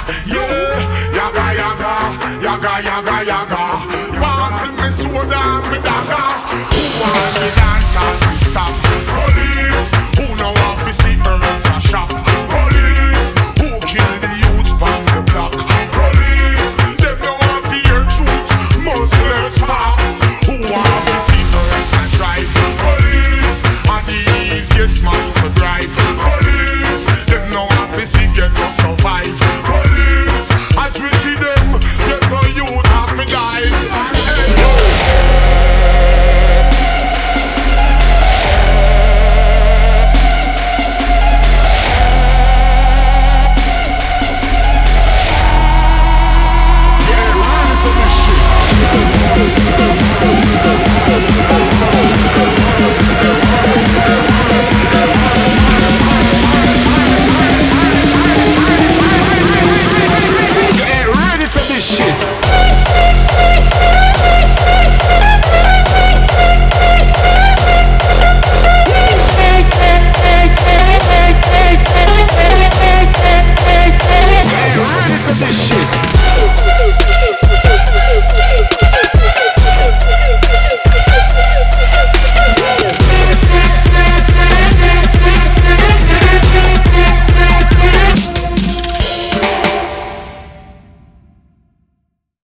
Yeah, yaga, yaga, yaga, yaga, yaga. Passing me soda and me dagger. Who want me dance and me stop? Police, who know want to see hermits a shop? Police, who kill the youths from the block? Police, them know want to hear truth, Muslims facts. Who want to see hermits a drive? Police, are the easiest man to drive. Police, them know want to see get us